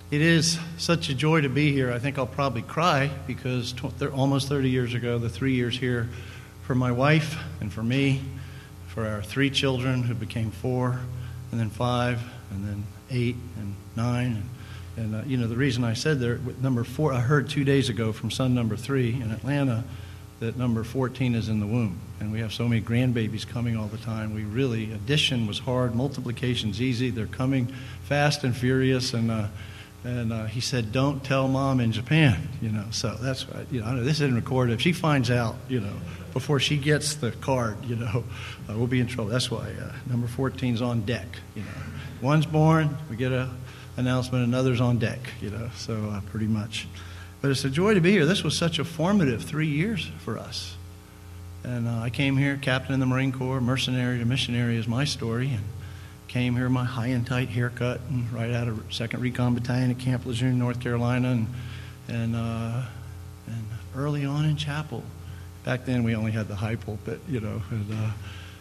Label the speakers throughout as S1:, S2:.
S1: It is such a joy to be here. I think I'll probably cry because almost 30 years ago, the 3 years here for my wife and for me, for our 3 children who became 4, and then 5, and then 8 and 9. And the reason I said there, number 4, I heard 2 days ago from son number 3 in Atlanta that number 14 is in the womb. And we have so many grandbabies coming all the time. Addition was hard, multiplication's easy. They're coming fast and furious. And he said, "Don't tell Mom in Japan." So that's right. I know this isn't recorded. If she finds out, before she gets the card, we'll be in trouble. That's why number 14's on deck. One's born, we get a announcement, another's on deck. So pretty much. But it's a joy to be here. This was such a formative 3 years for us. And I came here, captain in the Marine Corps, mercenary to missionary is my story, and came here, my high and tight haircut, and right out of 2nd Recon Battalion at Camp Lejeune, North Carolina, and early on in chapel. Back then we only had the high pulpit, and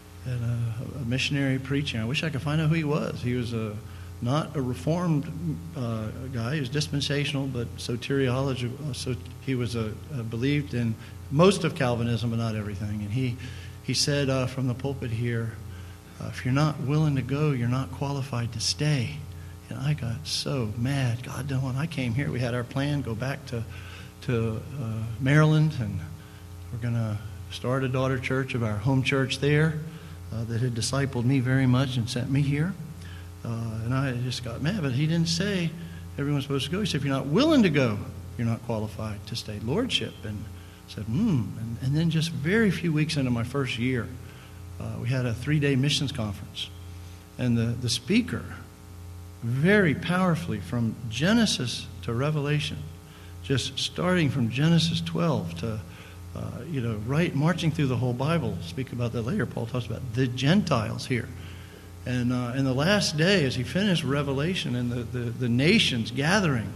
S1: a missionary preaching. I wish I could find out who he was. He was not a reformed guy. He was dispensational, but soteriology. So he was believed in most of Calvinism, but not everything. And he said from the pulpit here, if you're not willing to go, you're not qualified to stay. And I got so mad. God, don't want. I came here. We had our plan, go back to Maryland, and we're going to start a daughter church of our home church there that had discipled me very much and sent me here. And I just got mad. But he didn't say everyone's supposed to go. He said, if you're not willing to go, you're not qualified to stay. Lordship. And I said, And then just very few weeks into my first year, we had a 3-day missions conference. And the speaker, very powerfully, from Genesis to Revelation, just starting from Genesis 12 to, right, marching through the whole Bible. We'll speak about that later. Paul talks about the Gentiles here. And in the last day, as he finished Revelation and the nations gathering,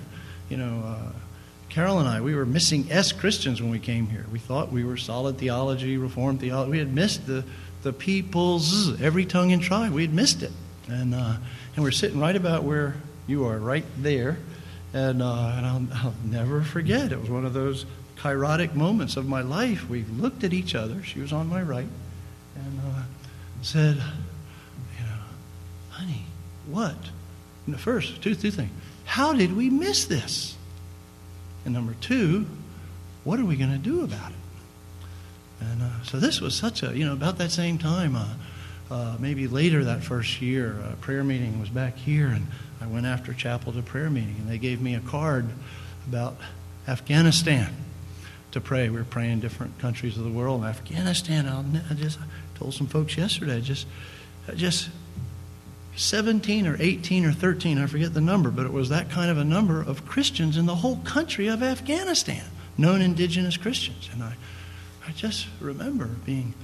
S1: Carol and I, we were missing Christians when we came here. We thought we were solid theology, Reformed theology. We had missed the people's, every tongue and tribe. We had missed it. And we're sitting right about where you are, right there. And I'll never forget. It was one of those kairotic moments of my life. We looked at each other. She was on my right. And said, honey, what? And the first, two things. How did we miss this? And number 2, what are we going to do about it? And so this was such a, about that same time, maybe later that first year, a prayer meeting was back here, and I went after chapel to prayer meeting, and they gave me a card about Afghanistan to pray. We were praying different countries of the world. And Afghanistan, I just told some folks yesterday, just 17 or 18 or 13, I forget the number, but it was that kind of a number of Christians in the whole country of Afghanistan, known indigenous Christians. And I just remember being,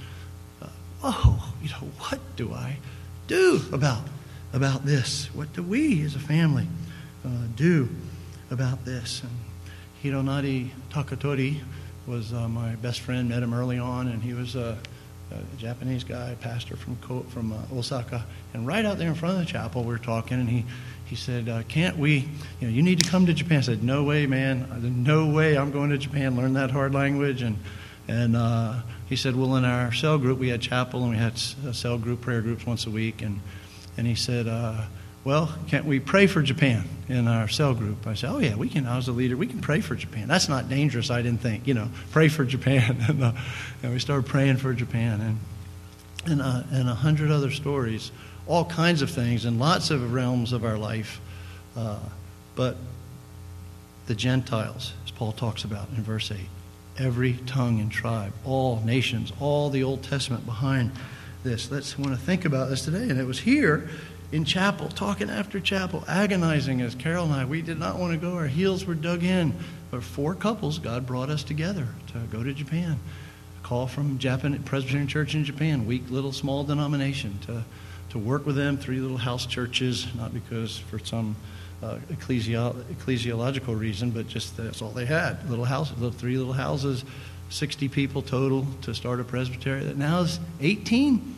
S1: what do I do about this? What do we as a family do about this? And Hironari Takatori was my best friend, met him early on, and he was a Japanese guy, pastor from Osaka. And right out there in front of the chapel, we were talking, and he said, can't we, you need to come to Japan. I said, no way, man. No way I'm going to Japan, learn that hard language. And he said, well, in our cell group, we had chapel, and we had cell group, prayer groups once a week. And he said, well, can't we pray for Japan in our cell group? I said, oh, yeah, we can. I was the leader. We can pray for Japan. That's not dangerous, I didn't think. Pray for Japan. And we started praying for Japan. And 100 other stories, all kinds of things in lots of realms of our life. But the Gentiles, as Paul talks about in verse 8, every tongue and tribe, all nations, all the Old Testament behind this. Let's want to think about this today. And it was here in chapel, talking after chapel, agonizing as Carol and I, we did not want to go. Our heels were dug in. But 4 couples, God brought us together to go to Japan. A call from Japan Presbyterian Church in Japan, weak little small denomination, to work with them, 3 little house churches, not because for some ecclesiological reason, but just that's all they had. 3 little houses, 60 people total to start a presbytery that now is 18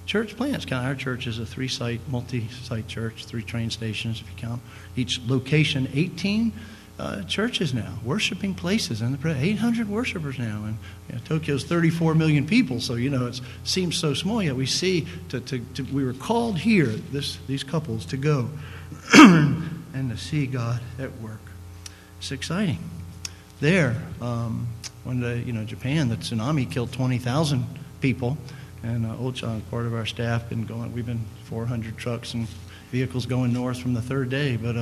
S1: church plants. Our church is a multi-site church, 3 train stations if you count each location, 18 churches now, worshiping places, and 800 worshipers now. And Tokyo's 34 million people, so it seems so small. Yet we see we were called here, these couples, to go and to see God at work. It's exciting. There, one day, Japan, the tsunami killed 20,000 people, and Ochan, part of our staff, we've been 400 trucks and vehicles going north from the 3rd day. But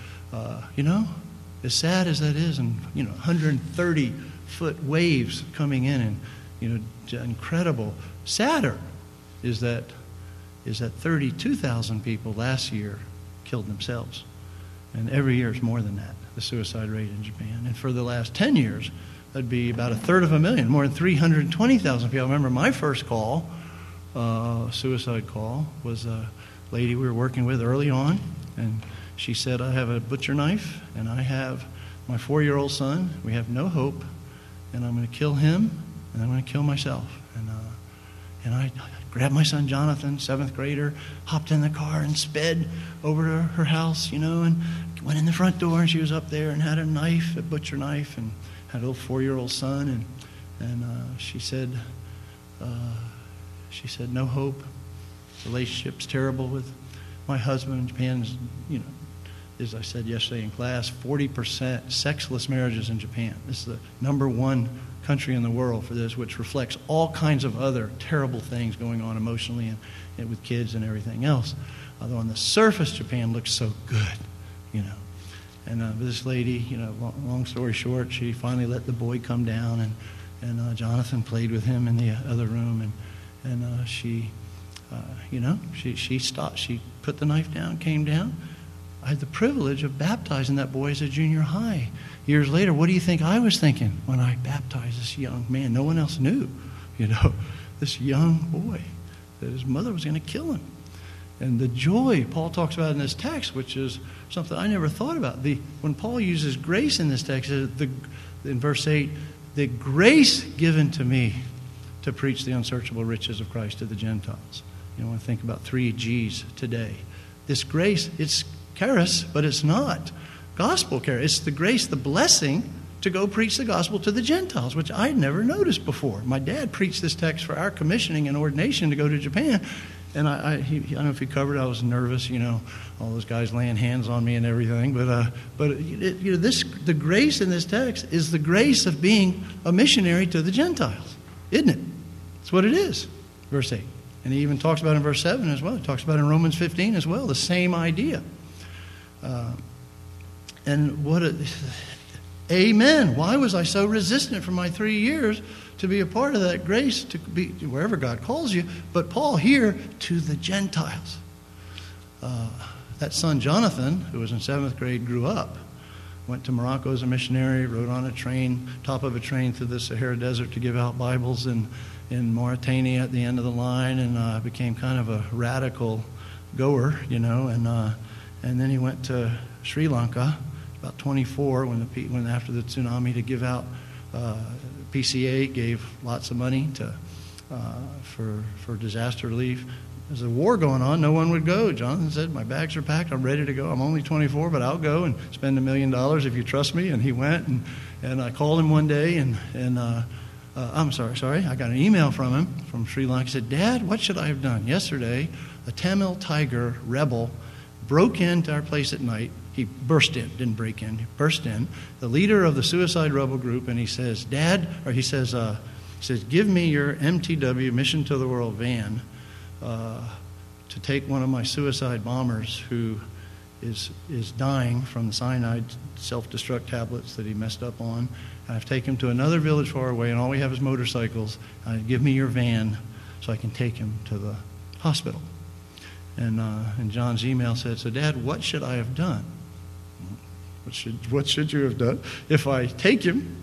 S1: as sad as that is, and 130-foot waves coming in, and incredible. Sadder is that 32,000 people last year killed themselves, and every year it's more than that, the suicide rate in Japan. And for the last 10 years, that'd be about 1/3 more than 320,000 people. I remember my first call, suicide call, was a lady we were working with early on, and she said, I have a butcher knife, and I have my 4-year-old son. We have no hope, and I'm going to kill him, and I'm going to kill myself. And I grabbed my son Jonathan, 7th grader, hopped in the car and sped over to her house, and went in the front door, and she was up there and had a knife, a butcher knife, and had a little 4-year-old son. And she said, no hope. Relationship's terrible with my husband. Japan's, as I said yesterday in class, 40% sexless marriages in Japan. This is the number 1 country in the world for this, which reflects all kinds of other terrible things going on emotionally and with kids and everything else. Although on the surface, Japan looks so good, And this lady, long story short, she finally let the boy come down, and Jonathan played with him in the other room, and she stopped. She put the knife down, came down. I had the privilege of baptizing that boy as a junior high. Years later, what do you think I was thinking when I baptized this young man? No one else knew, this young boy, that his mother was going to kill him. And the joy Paul talks about in this text, which is something I never thought about. When Paul uses grace in this text, in verse 8, the grace given to me to preach the unsearchable riches of Christ to the Gentiles. I want to think about 3 G's today. This grace, it's charis, but it's not gospel charis. It's the grace, the blessing to go preach the gospel to the Gentiles, which I'd never noticed before. My dad preached this text for our commissioning and ordination to go to Japan. And I don't know if he covered. I was nervous, all those guys laying hands on me and everything. But the grace in this text is the grace of being a missionary to the Gentiles, isn't it? That's what it is. Verse 8, and he even talks about it in verse 7 as well. He talks about it in Romans 15 as well. The same idea. Amen. Why was I so resistant for my 3 years to be a part of that grace, to be wherever God calls you? But Paul here, to the Gentiles. That son Jonathan, who was in 7th grade, grew up, went to Morocco as a missionary, rode on a train, top of a train through the Sahara Desert to give out Bibles in Mauritania at the end of the line, and became kind of a radical goer, and then he went to Sri Lanka, about 24, when after the tsunami, to give out. PCA gave lots of money for disaster relief. There's a war going on. No one would go. Jonathan said, my bags are packed. I'm ready to go. I'm only 24, but I'll go and spend $1 million if you trust me. And he went, and I called him one day, and I'm sorry. I got an email from him from Sri Lanka. He said, Dad, what should I have done? Yesterday, a Tamil Tiger rebel broke into our place at night. He burst in, didn't break in, he burst in, the leader of the suicide rebel group, and he says, he says, give me your MTW, Mission to the World van, to take one of my suicide bombers who is dying from the cyanide self-destruct tablets that he messed up on. And I've taken him to another village far away, and all we have is motorcycles. Give me your van so I can take him to the hospital. And John's email said, so Dad, what should I have done? What should you have done? If I give him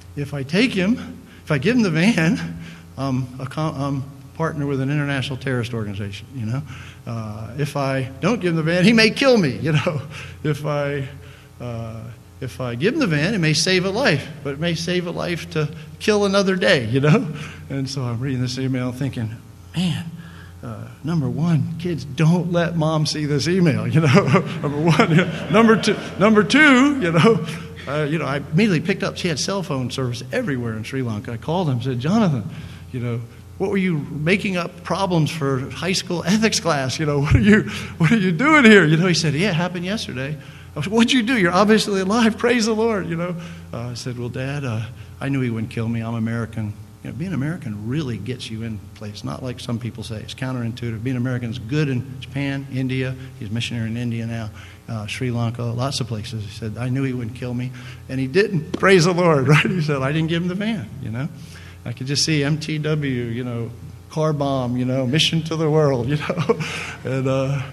S1: the van, I'm partner with an international terrorist organization, If I don't give him the van, he may kill me, If I give him the van, it may save a life, but it may save a life to kill another day, And so I'm reading this email thinking, man, number one, kids, don't let mom see this email, number one. Number two, I immediately picked up. She had cell phone service everywhere in Sri Lanka. I called him and said, Jonathan, what were you making up problems for high school ethics class? What are you doing here? He said, yeah, it happened yesterday. I said, what'd you do? You're obviously alive. Praise the Lord, I said, well, Dad, I knew he wouldn't kill me. I'm American. Being American really gets you in place. Not like some people say. It's counterintuitive. Being American is good in Japan, India. He's a missionary in India now, Sri Lanka, lots of places. He said, I knew he wouldn't kill me. And he didn't. Praise the Lord, right? He said, I didn't give him the van, I could just see MTW, car bomb, mission to the world, And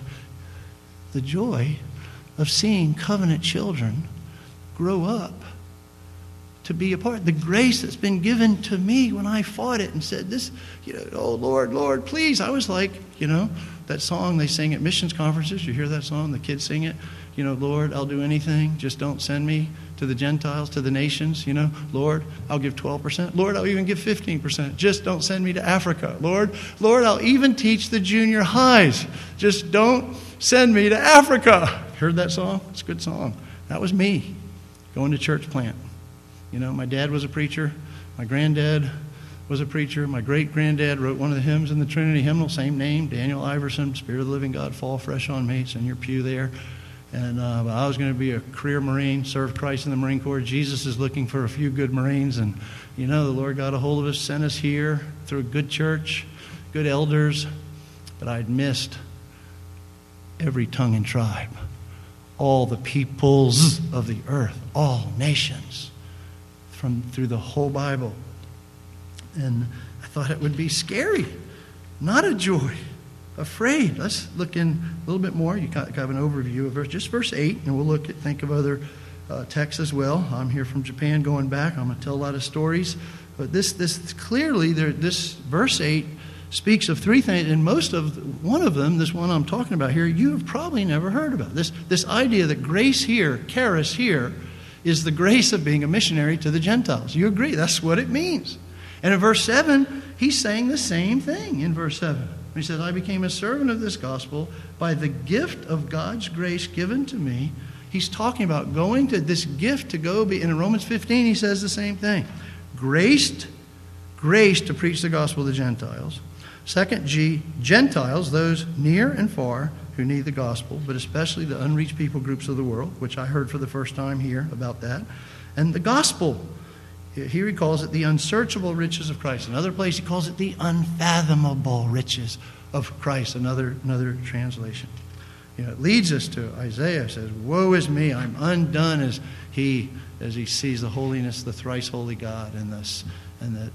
S1: the joy of seeing covenant children grow up to be a part. The grace that's been given to me when I fought it and said this, oh, Lord, Lord, please. I was like, that song they sing at missions conferences. You hear that song? The kids sing it. Lord, I'll do anything. Just don't send me to the Gentiles, to the nations. Lord, I'll give 12%. Lord, I'll even give 15%. Just don't send me to Africa. Lord, I'll even teach the junior highs. Just don't send me to Africa. Heard that song? It's a good song. That was me going to church plant. My dad was a preacher. My granddad was a preacher. My great-granddad wrote one of the hymns in the Trinity hymnal, same name, Daniel Iverson, Spirit of the Living God, fall fresh on me. It's in your pew there. And I was going to be a career Marine, serve Christ in the Marine Corps. Jesus is looking for a few good Marines. And, the Lord got a hold of us, sent us here through a good church, good elders. But I'd missed every tongue and tribe, all the peoples of the earth, all nations. Through the whole Bible. And I thought it would be scary, not a joy, afraid. Let's look in a little bit more. You have an overview of verse 8, and we'll think of other texts as well. I'm here from Japan going back. I'm going to tell a lot of stories. But this clearly, this verse 8 speaks of three things, and one of them, this one I'm talking about here, you have probably never heard about. This idea that grace here, charis here, is the grace of being a missionary to the Gentiles. You agree? That's what it means. And in verse 7, he's saying the same thing in verse 7. He says, I became a servant of this gospel by the gift of God's grace given to me. He's talking about going to this gift to go be. And in Romans 15, he says the same thing. Grace to preach the gospel to the Gentiles. Second, Gentiles, those near and far who need the gospel, but especially the unreached people groups of the world, which I heard for the first time here about that. And the gospel, here he calls it the unsearchable riches of Christ. Another place he calls it the unfathomable riches of Christ, another translation. It leads us to Isaiah says, woe is me, I'm undone, as he sees the holiness, the thrice holy God, and the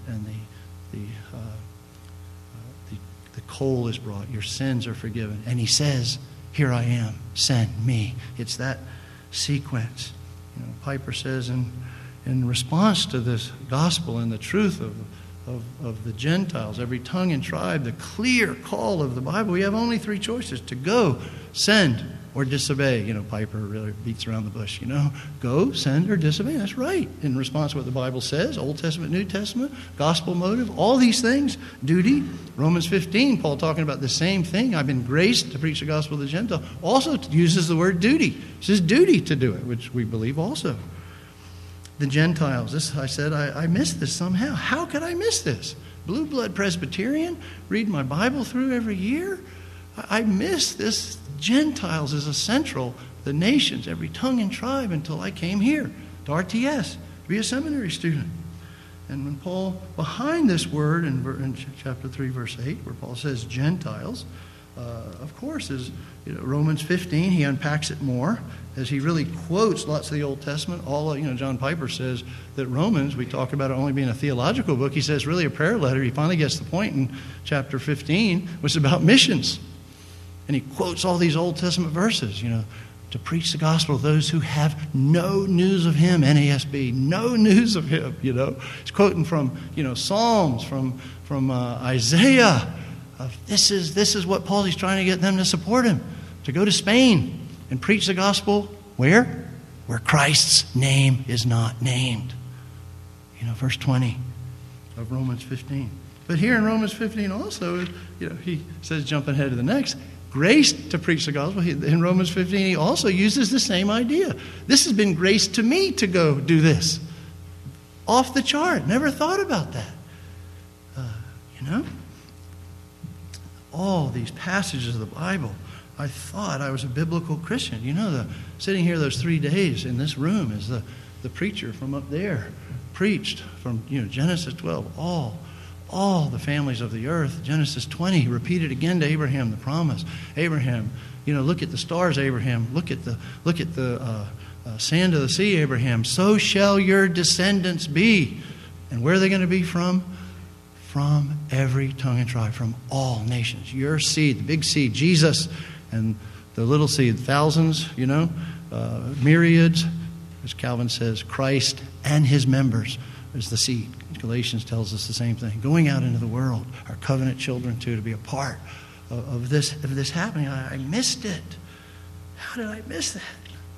S1: coal is brought, your sins are forgiven. And he says, here I am, send me. It's that sequence. Piper says in response to this gospel and the truth of the Gentiles, every tongue and tribe, the clear call of the Bible, we have only three choices: to go, send, or disobey. Piper really beats around the bush. Go, send, or disobey. That's right. In response to what the Bible says, Old Testament, New Testament, gospel motive, all these things, duty. Romans 15, Paul talking about the same thing. I've been graced to preach the gospel to the Gentile. Also uses the word duty. It's his duty to do it, which we believe also. The Gentiles, I said, I missed this somehow. How could I miss this? Blue blood Presbyterian, read my Bible through every year. I missed this. Gentiles is essential, the nations, every tongue and tribe, until I came here to RTS to be a seminary student. And when Paul, behind this word in chapter 3, verse 8, where Paul says Gentiles, of course, is Romans 15, he unpacks it more as he really quotes lots of the Old Testament. John Piper says that Romans, we talk about it only being a theological book. He says really a prayer letter. He finally gets the point in chapter 15, which is about missions. And he quotes all these Old Testament verses, to preach the gospel to those who have no news of him, NASB, no news of him, He's quoting from, Psalms, from Isaiah. This is what Paul's trying to get them to support him, to go to Spain and preach the gospel. Where? Where Christ's name is not named. Verse 20 of Romans 15. But here in Romans 15 also, he says, jumping ahead to the next, grace to preach the gospel. In Romans 15, he also uses the same idea. This has been grace to me to go do this. Off the chart. Never thought about that. All these passages of the Bible, I thought I was a biblical Christian. Sitting here those 3 days in this room as the preacher from up there preached from Genesis 12, all the families of the earth. Genesis 20, repeated again to Abraham the promise. Abraham, look at the stars, Abraham. Look at the sand of the sea, Abraham. So shall your descendants be. And where are they going to be from? From every tongue and tribe, from all nations. Your seed, the big seed, Jesus, and the little seed, thousands, myriads. As Calvin says, Christ and his members is the seed. Galatians tells us the same thing. Going out into the world, our covenant children too, to be a part of this happening. I missed it. How did I miss that?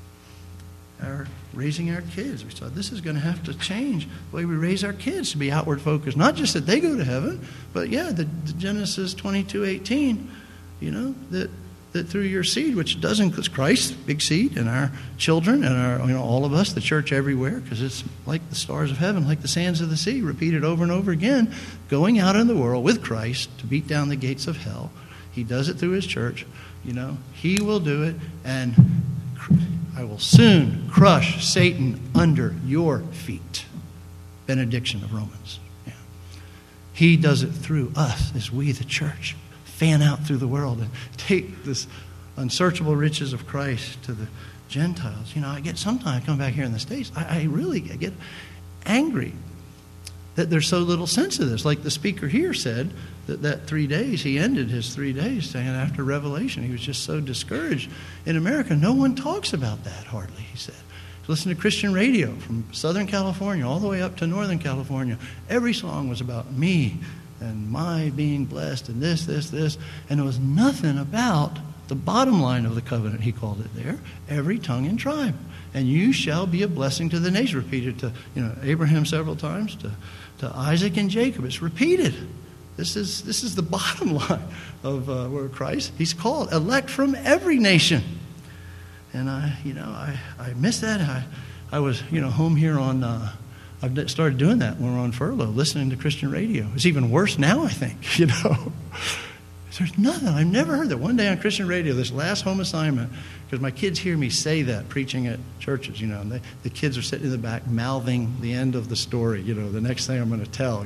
S1: Raising our kids. We thought this is going to have to change the way we raise our kids to be outward focused. Not just that they go to heaven, but the Genesis 22:18, that through your seed, which does include Christ, big seed, and our children, and our all of us, the church everywhere, because it's like the stars of heaven, like the sands of the sea, repeated over and over again, going out in the world with Christ to beat down the gates of hell. He does it through his church. He will do it, and I will soon crush Satan under your feet. Benediction of Romans. Yeah. He does it through us as we, the church, fan out through the world and take this unsearchable riches of Christ to the Gentiles. Sometimes I come back here in the States, I really get angry that there's so little sense of this. Like the speaker here said, that 3 days, he ended his 3 days saying after Revelation, he was just so discouraged. In America, no one talks about that hardly, he said. Listen to Christian radio from Southern California all the way up to Northern California. Every song was about me and my being blessed and this. And there was nothing about the bottom line of the covenant, he called it there, every tongue and tribe. And you shall be a blessing to the nation. Repeated to Abraham several times, to Isaac and Jacob. It's repeated. This is the bottom line of where Christ. He's called elect from every nation. And I missed that. I was home here on. I've started doing that when we're on furlough, listening to Christian radio. It's even worse now, I think. There's nothing. I've never heard that. One day on Christian radio, this last home assignment, because my kids hear me say that preaching at churches, and the kids are sitting in the back mouthing the end of the story, the next thing I'm going to tell,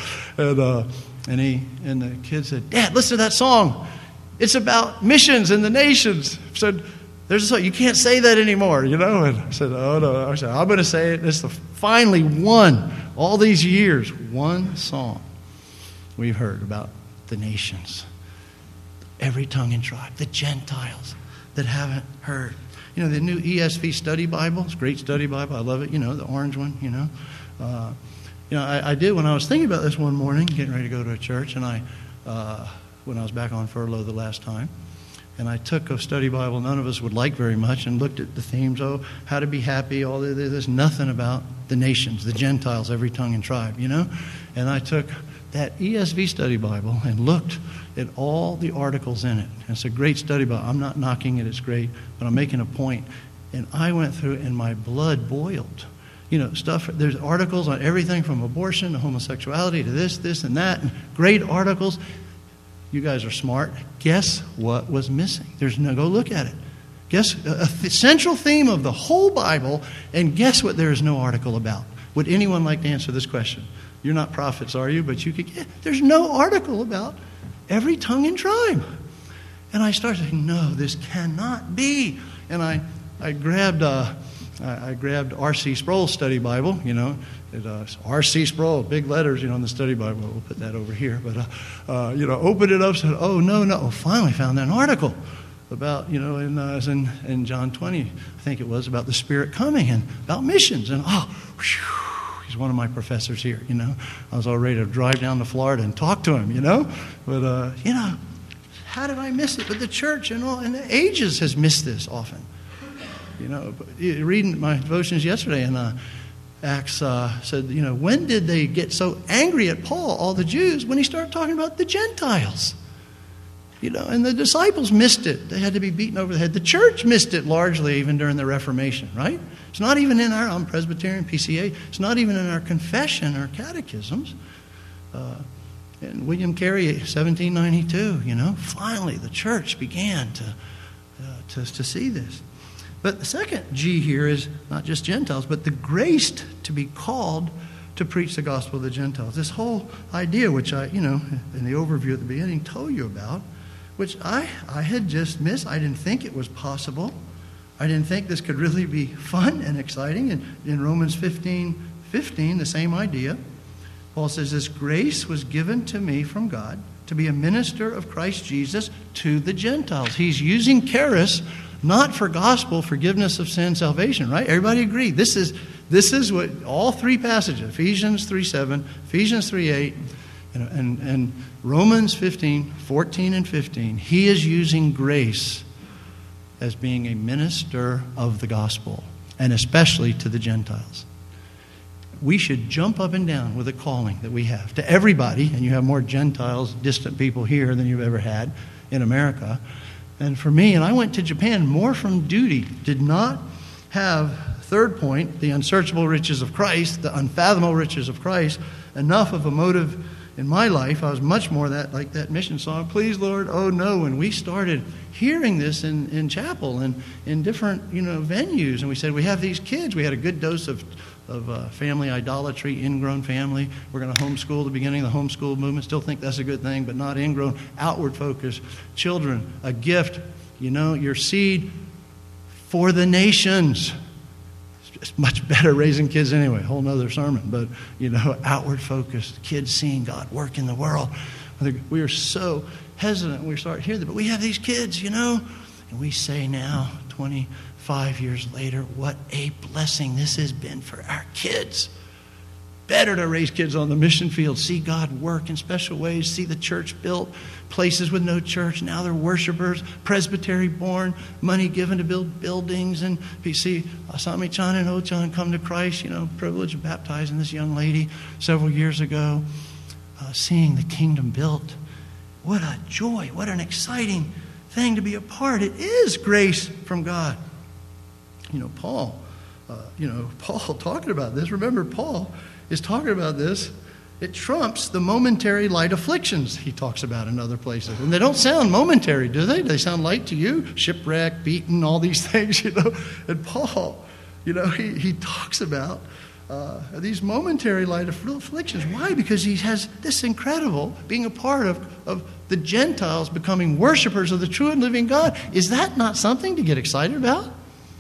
S1: and the kid said, "Dad, listen to that song. It's about missions and the nations." I said, "There's a song. You can't say that anymore, And I said, "Oh no." I said, "I'm going to say it. It's finally one, all these years, one song we've heard about the nations, every tongue and tribe, the Gentiles that haven't heard." The new ESV study Bible. It's a great study Bible. I love it. The orange one. I did when I was thinking about this one morning, getting ready to go to a church, and when I was back on furlough the last time, and I took a study Bible none of us would like very much and looked at the themes. How to be happy. All there's nothing about the nations, the Gentiles, every tongue and tribe. And I took that ESV study Bible and looked at all the articles in it. It's a great study Bible. I'm not knocking it. It's great, but I'm making a point. And I went through and my blood boiled. Stuff. There's articles on everything from abortion to homosexuality to this, and that. And great articles. You guys are smart. Guess what was missing? Go look at it. Guess a central theme of the whole Bible, and guess what there is no article about? Would anyone like to answer this question? You're not prophets, are you? But you could get. There's no article about every tongue and tribe. And I started thinking, no, this cannot be. And I grabbed R.C. Sproul's study Bible, R.C. Sproul, big letters, in the study Bible. We'll put that over here. But, opened it up, said, oh, no. Finally found an article about, in John 20, I think it was, about the Spirit coming and about missions. And, he's one of my professors here, I was all ready to drive down to Florida and talk to him, But, how did I miss it? But the church and the ages has missed this often. Reading my devotions yesterday, and Acts said, when did they get so angry at Paul, all the Jews, when he started talking about the Gentiles? And the disciples missed it. They had to be beaten over the head. The church missed it largely even during the Reformation, right? It's not even in I'm Presbyterian, PCA. It's not even in our confession or catechisms. And William Carey, 1792, finally the church began to see this. But the second G here is not just Gentiles, but the grace to be called to preach the gospel of the Gentiles. This whole idea, which I, in the overview at the beginning, told you about, which I had just missed. I didn't think it was possible. I didn't think this could really be fun and exciting. And in Romans 15:15, the same idea. Paul says, this grace was given to me from God to be a minister of Christ Jesus to the Gentiles. He's using charis not for gospel, forgiveness of sin, salvation, right? Everybody agree. This is what all three passages, Ephesians 3:7, Ephesians 3:8, and Romans 15:14 and 15, he is using grace as being a minister of the gospel, and especially to the Gentiles. We should jump up and down with a calling that we have to everybody, and you have more Gentiles, distant people here than you've ever had in America. And for me, and I went to Japan more from duty, did not have, third point, the unsearchable riches of Christ, the unfathomable riches of Christ, enough of a motive in my life. I was much more like that mission song, Please Lord, Oh No, and we started hearing this in chapel and in different venues, and we said, we have these kids. We had a good dose of family idolatry, ingrown family. We're going to homeschool, the beginning of the homeschool movement. Still think that's a good thing, but not ingrown, outward focus. Children, a gift, your seed for the nations. It's much better raising kids anyway, whole nother sermon. But, outward focused, kids seeing God work in the world. We are so hesitant when we start hearing that, but we have these kids, and we say now, 25 years later, what a blessing this has been for our kids. Better to raise kids on the mission field, see God work in special ways, see the church built, places with no church. Now they're worshipers, presbytery born, money given to build buildings. And you see Asami-chan and O-chan come to Christ, privilege of baptizing this young lady several years ago, seeing the kingdom built. What a joy, what an exciting thing to be a part. It is grace from God. Paul talking about this. Remember, Paul is talking about this. It trumps the momentary light afflictions he talks about in other places. And they don't sound momentary, do they? They sound light to you. Shipwreck, beaten, all these things, And Paul, he talks about these momentary light afflictions. Why? Because he has this incredible being a part of the Gentiles becoming worshipers of the true and living God. Is that not something to get excited about?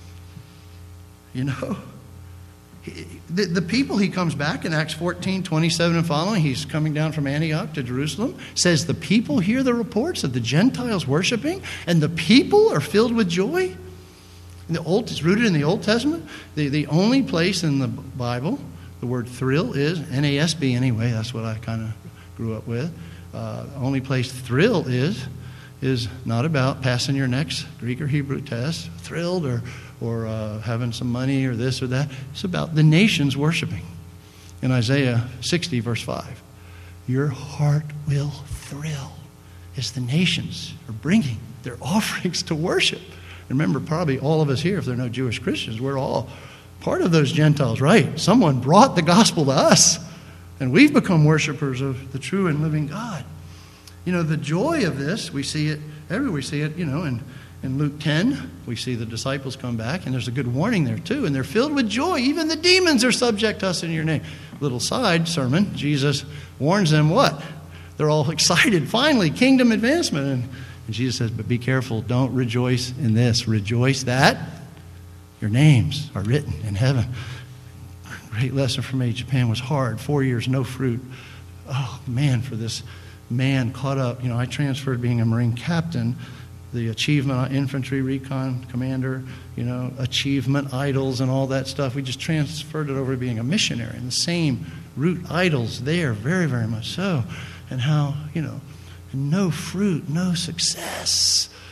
S1: The people he comes back in Acts 14:27 and following, he's coming down from Antioch to Jerusalem, says the people hear the reports of the Gentiles worshiping, and the people are filled with joy. It's rooted in the Old Testament. The only place in the Bible the word thrill is, NASB anyway, that's what I kind of grew up with. Only place thrill is not about passing your next Greek or Hebrew test, thrilled or having some money or this or that. It's about the nations worshiping. In Isaiah 60, verse 5, your heart will thrill as the nations are bringing their offerings to worship. Remember, probably all of us here, if there are no Jewish Christians, we're all part of those Gentiles, right? Someone brought the gospel to us, and we've become worshipers of the true and living God. The joy of this, we see it everywhere. We see it, in Luke 10, we see the disciples come back, and there's a good warning there too, and they're filled with joy. Even the demons are subject to us in your name. Little side sermon, Jesus warns them what? They're all excited, finally, kingdom advancement. And Jesus says, but be careful, don't rejoice in this. Rejoice that your names are written in heaven. Great lesson for me. Japan was hard. 4 years, no fruit. Oh, man, for this man caught up. I transferred being a Marine captain, the achievement on infantry recon commander, achievement idols and all that stuff. We just transferred it over to being a missionary. And the same root idols there, very, very much so. And how, no fruit, no success.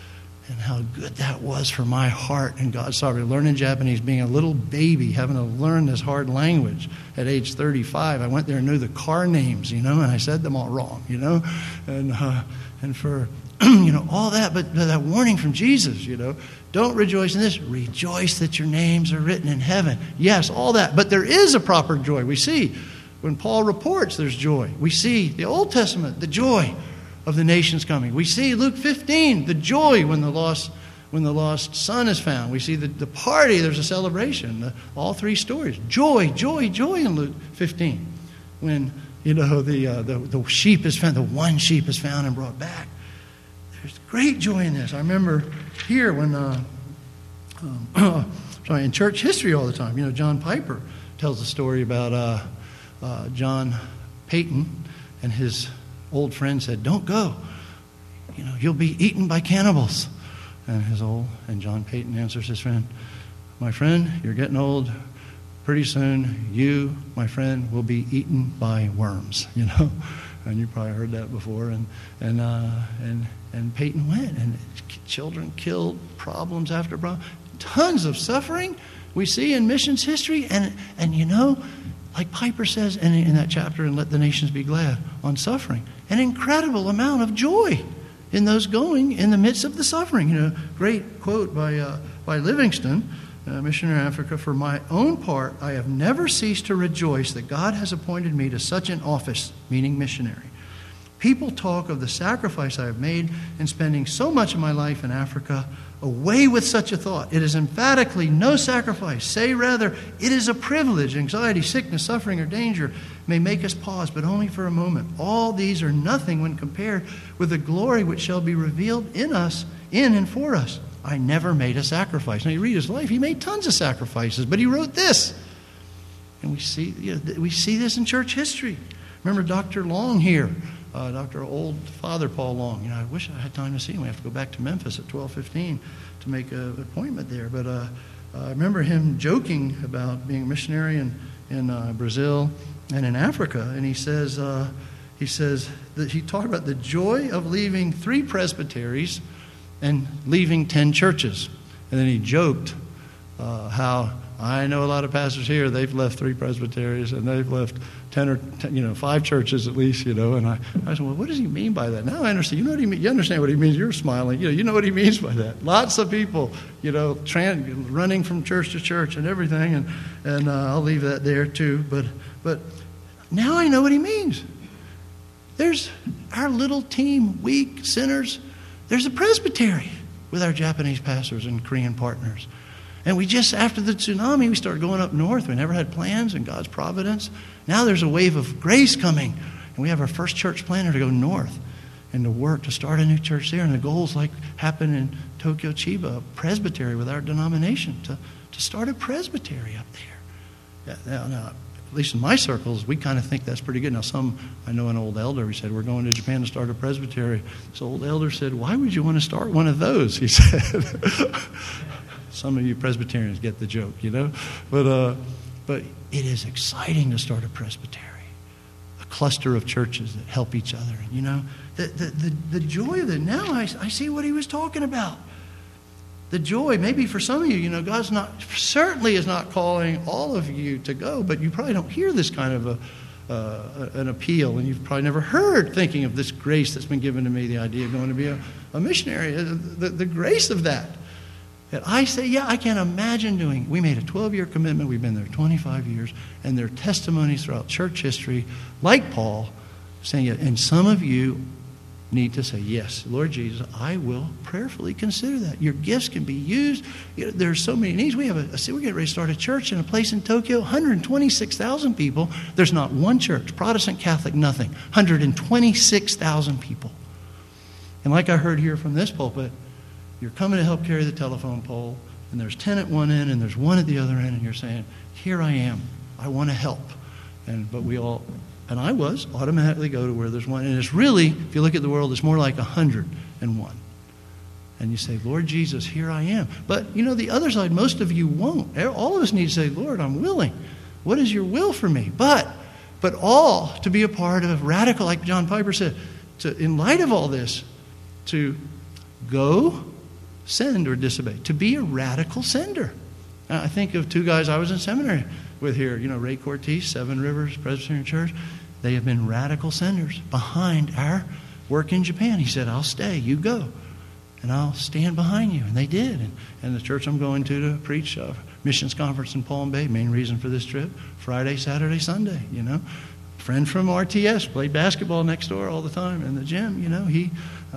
S1: and how good that was for my heart and God's sovereignty. Learning Japanese, being a little baby, having to learn this hard language at age 35. I went there and knew the car names, and I said them all wrong, and for, all that. But that warning from Jesus, don't rejoice in this. Rejoice that your names are written in heaven. Yes, all that. But there is a proper joy. We see when Paul reports there's joy. We see the Old Testament, the joy of the nations coming. We see Luke 15, the joy when the lost son is found. We see the party, there's a celebration. All three stories. Joy, joy, joy in Luke 15. When, the sheep is found, the one sheep is found and brought back. There's great joy in this. I remember here when, in church history all the time, John Piper tells a story about John Payton and his old friend said, "Don't go. You'll be eaten by cannibals." And John Payton answers his friend, "My friend, you're getting old. Pretty soon, you, my friend, will be eaten by worms." And you probably heard that before. And Payton went, and children killed, problems after problems, tons of suffering we see in missions history, and like Piper says in that chapter in Let the Nations Be Glad on suffering, an incredible amount of joy in those going in the midst of the suffering. Great quote by Livingston, missionary in Africa. "For my own part, I have never ceased to rejoice that God has appointed me to such an office," meaning missionary. "People talk of the sacrifice I have made in spending so much of my life in Africa. Away with such a thought. It is emphatically no sacrifice. Say rather, it is a privilege. Anxiety, sickness, suffering, or danger may make us pause, but only for a moment. All these are nothing when compared with the glory which shall be revealed in us, in and for us. I never made a sacrifice." Now you read his life, he made tons of sacrifices, but he wrote this. And we see this in church history. Remember Dr. Long here, Dr. Old Father Paul Long. I wish I had time to see him. We have to go back to Memphis at 12:15 to make an appointment there. But I remember him joking about being a missionary in Brazil and in Africa. And he says that he talked about the joy of leaving 3 presbyteries and leaving 10 churches. And then he joked how I know a lot of pastors here, they've left 3 presbyteries and they've left 10 or 5 churches at least, And I said, well, what does he mean by that? Now I understand. You know what he means. You understand what he means. You're smiling. You know what he means by that. Lots of people, running from church to church and everything. And I'll leave that there too. But now I know what he means. There's our little team, weak sinners. There's a presbytery with our Japanese pastors and Korean partners. And we just, after the tsunami, we started going up north. We never had plans in God's providence. Now there's a wave of grace coming. And we have our first church planner to go north and to work to start a new church there. And the goals like happen in Tokyo, Chiba, a presbytery with our denomination, to start a presbytery up there. Yeah, now, at least in my circles, we kind of think that's pretty good. Now I know an old elder, he said, we're going to Japan to start a presbytery. This old elder said, why would you want to start one of those? He said. Some of you Presbyterians get the joke, But it is exciting to start a presbytery, a cluster of churches that help each other. The joy of it. Now I see what he was talking about. The joy, maybe for some of you, God's certainly is not calling all of you to go, but you probably don't hear this kind of an appeal, and you've probably never heard thinking of this grace that's been given to me, the idea of going to be a missionary, the grace of that. That I say, I can't imagine doing. We made a 12-year commitment. We've been there 25 years. And there are testimonies throughout church history, like Paul, saying it. And some of you need to say, yes, Lord Jesus, I will prayerfully consider that. Your gifts can be used. There's so many needs. We're getting ready to start a church in a place in Tokyo, 126,000 people. There's not one church, Protestant, Catholic, nothing. 126,000 people. And like I heard here from this pulpit, you're coming to help carry the telephone pole, and there's 10 at one end, and there's 1 at the other end, and you're saying, here I am. I want to help. But we all, and I was, automatically go to where there's 1. And it's really, if you look at the world, it's more like 101. And you say, Lord Jesus, here I am. But, the other side, most of you won't. All of us need to say, Lord, I'm willing. What is your will for me? But all to be a part of radical, like John Piper said, in light of all this, to go send or disobey, to be a radical sender. I think of two guys I was in seminary with here, Ray Cortese, Seven Rivers Presbyterian Church. They have been radical senders behind our work in Japan. He said, I'll stay, you go, and I'll stand behind you. And they did. And the church I'm going to preach missions conference in Palm Bay, main reason for this trip, Friday, Saturday, Sunday, Friend from RTS, played basketball next door all the time in the gym, he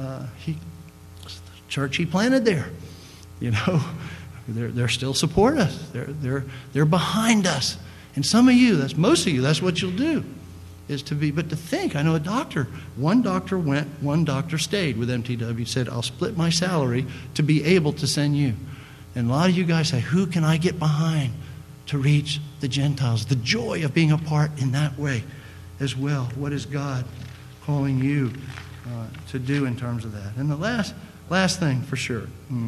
S1: church he planted there, they're still support us. They're behind us. And some of you, most of you, that's what you'll do, is to be. But to think, I know one doctor went, one doctor stayed with MTW, said, I'll split my salary to be able to send you. And a lot of you guys say, who can I get behind to reach the Gentiles? The joy of being a part in that way as well. What is God calling you to do in terms of that? And the last thing for sure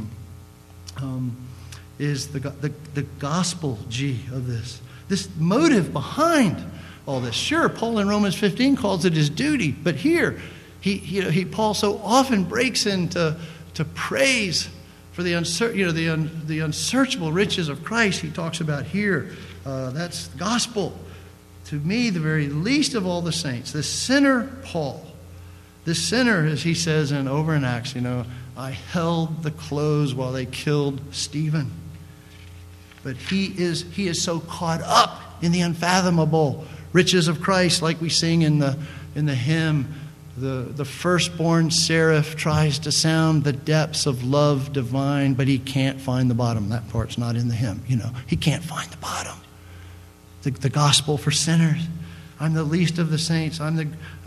S1: is the gospel of this. This motive behind all this. Sure, Paul in Romans 15 calls it his duty, but here, Paul so often breaks into praise for the unsearchable riches of Christ. He talks about here. That's the gospel. To me, the very least of all the saints, the sinner Paul. The sinner, as he says over in Acts, I held the clothes while they killed Stephen. But he is so caught up in the unfathomable riches of Christ, like we sing in the hymn. The firstborn seraph tries to sound the depths of love divine, but he can't find the bottom. That part's not in the hymn. He can't find the bottom. The gospel for sinners. I'm the least of the saints. I'm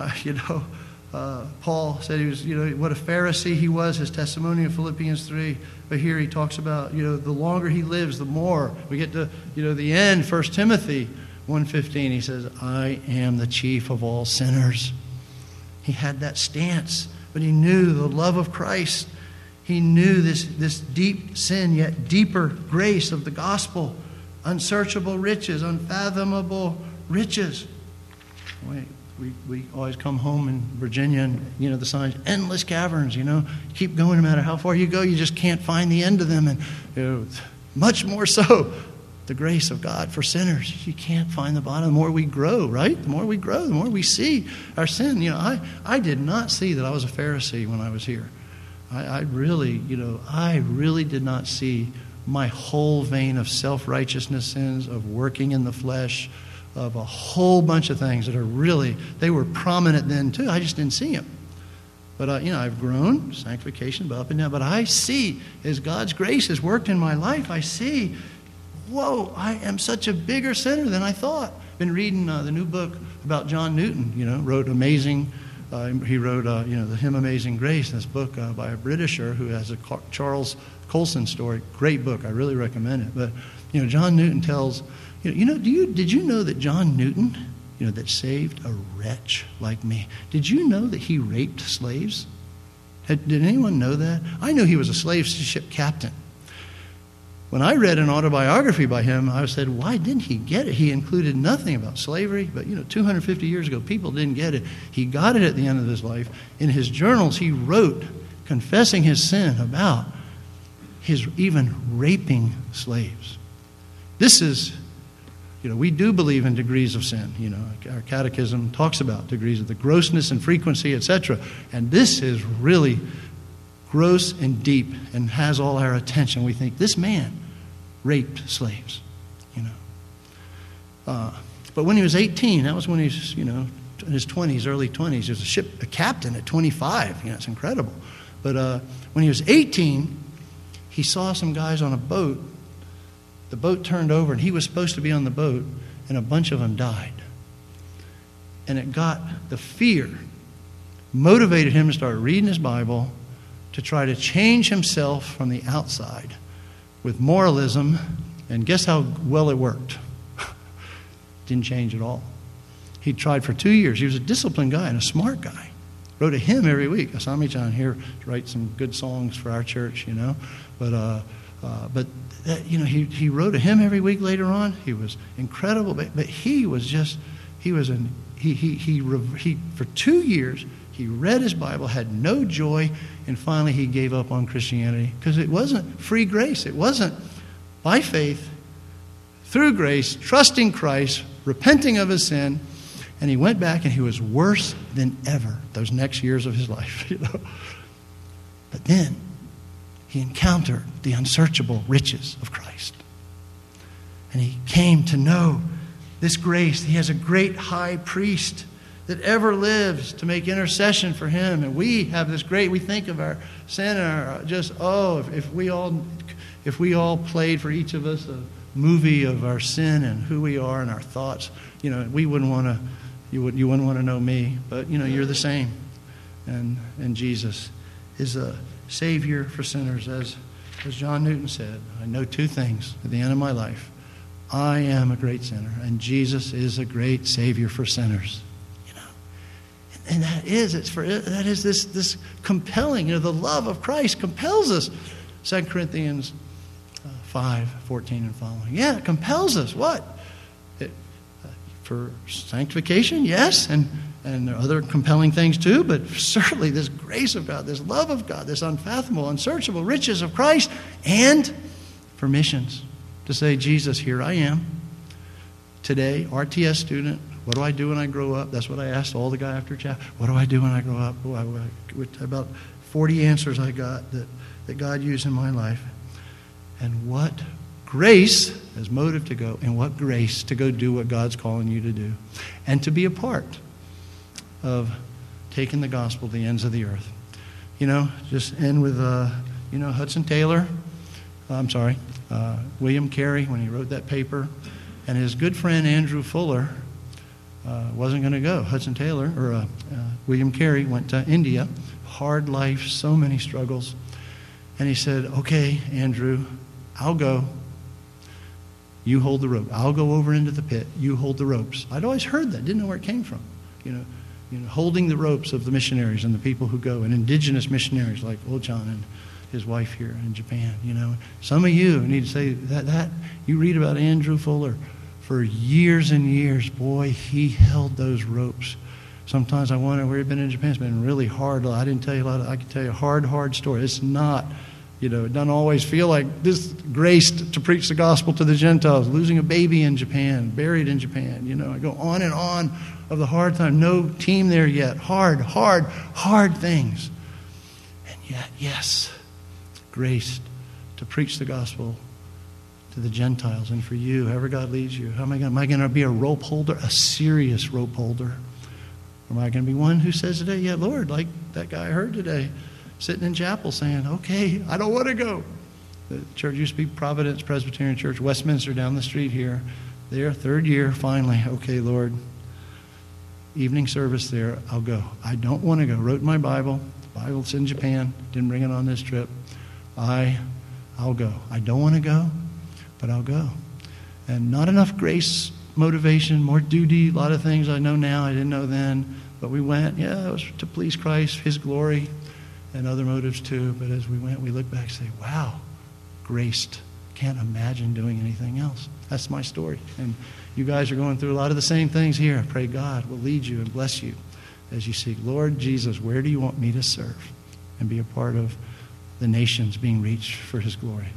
S1: Paul said he was, what a Pharisee he was, his testimony in Philippians 3. But here he talks about, the longer he lives, the more. We get to, the end, 1 Timothy 1:15. He says, I am the chief of all sinners. He had that stance, but he knew the love of Christ. He knew this deep sin, yet deeper grace of the gospel. Unsearchable riches, unfathomable riches. We always come home in Virginia and, the signs, endless caverns, keep going no matter how far you go, you just can't find the end of them. And much more so, the grace of God for sinners. You can't find the bottom. The more we grow, right? The more we grow, the more we see our sin. I did not see that I was a Pharisee when I was here. I really did not see my whole vein of self-righteousness sins, of working in the flesh, of a whole bunch of things that they were prominent then too. I just didn't see them. But, I've grown, sanctification, but up and down. But I see, as God's grace has worked in my life, I see, whoa, I am such a bigger sinner than I thought. Been reading the new book about John Newton, wrote Amazing. He wrote, the hymn Amazing Grace, this book by a Britisher who has a Charles Colson story. Great book. I really recommend it. But, John Newton tells, did you know that John Newton, that saved a wretch like me, did you know that he raped slaves? Did anyone know that? I knew he was a slave ship captain. When I read an autobiography by him, I said, why didn't he get it? He included nothing about slavery, but 250 years ago, people didn't get it. He got it at the end of his life. In his journals, he wrote, confessing his sin about his even raping slaves. This is, we do believe in degrees of sin. Our catechism talks about degrees of the grossness and frequency, etc. And this is really gross and deep and has all our attention. We think this man raped slaves, But when he was 18, that was when he was, in his 20s, early 20s. He was a captain at 25. It's incredible. But when he was 18, he saw some guys on a boat. The boat turned over, and he was supposed to be on the boat, and a bunch of them died. And it got the fear, motivated him to start reading his Bible, to try to change himself from the outside with moralism, and guess how well it worked? Didn't change at all. He tried for 2 years. He was a disciplined guy and a smart guy. Wrote a hymn every week. Asami-chan here writes some good songs for our church, But he wrote a hymn every week later on. He was incredible, but he was just, for 2 years, He read his Bible, had no joy, and finally he gave up on Christianity because it wasn't free grace. It wasn't by faith, through grace, trusting Christ, repenting of his sin, and he went back and he was worse than ever those next years of his life. But then he encountered the unsearchable riches of Christ. And he came to know this grace. He has a great high priest that ever lives to make intercession for him. And we have this great, we think of our sin and if we all played for each of us a movie of our sin and who we are and our thoughts, we wouldn't want to, you wouldn't want to know me, but you're the same. And Jesus is a Savior for sinners. As John Newton said, I know two things at the end of my life. I am a great sinner, and Jesus is a great Savior for sinners. And that is this compelling, the love of Christ compels us. 2 Corinthians 5:14 and following. Yeah, it compels us. What? For sanctification, yes, and there are other compelling things too, but certainly this grace of God, this love of God, this unfathomable, unsearchable riches of Christ, and for missions. To say, Jesus, here I am. Today, RTS student, what do I do when I grow up? That's what I asked all the guy after chapel. What do I do when I grow up? About 40 answers I got that God used in my life. And what grace as motive to go, and what grace to go do what God's calling you to do. And to be a part of taking the gospel to the ends of the earth. Just end with, Hudson Taylor. William Carey, when he wrote that paper. And his good friend Andrew Fuller wasn't going to go. Hudson Taylor, or William Carey, went to India. Hard life, so many struggles. And he said, okay, Andrew, I'll go. You hold the rope. I'll go over into the pit. You hold the ropes. I'd always heard that. Didn't know where it came from. Holding the ropes of the missionaries and the people who go, and indigenous missionaries like Old John and his wife here in Japan. Some of you need to say that you read about Andrew Fuller for years and years. Boy, he held those ropes. Sometimes I wonder where he'd been in Japan. It's been really hard. I didn't tell you a lot. I could tell you a hard story. It's not. It doesn't always feel like this grace to preach the gospel to the Gentiles, losing a baby in Japan, buried in Japan. I go on and on of the hard time. No team there yet. Hard things. And yet, yes, grace to preach the gospel to the Gentiles. And for you, however God leads you, am I going to be a rope holder, a serious rope holder? Or am I going to be one who says today, yeah, Lord, like that guy I heard today, sitting in chapel saying, okay, I don't want to go. The church used to be Providence Presbyterian Church, Westminster, down the street here. There, third year, finally, okay, Lord, evening service there, I'll go. I don't want to go. Wrote in my Bible. The Bible's in Japan. Didn't bring it on this trip. I'll go. I don't want to go, but I'll go. And not enough grace, motivation, more duty, a lot of things I know now I didn't know then. But we went, it was to please Christ, His glory, and other motives too. But as we went, we look back and say, wow, graced. Can't imagine doing anything else. That's my story. And you guys are going through a lot of the same things here. I pray God will lead you and bless you as you seek, Lord Jesus, where do you want me to serve and be a part of the nations being reached for His glory?